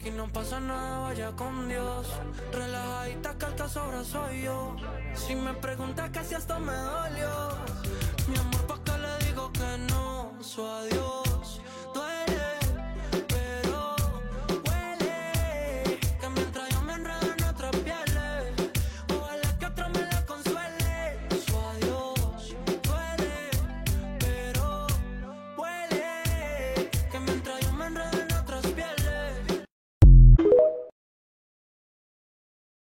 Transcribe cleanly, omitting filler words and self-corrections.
Aquí no pasa nada, vaya con Dios. Relajadita que el que sobra soy yo. Si me preguntas que si esto me dolió,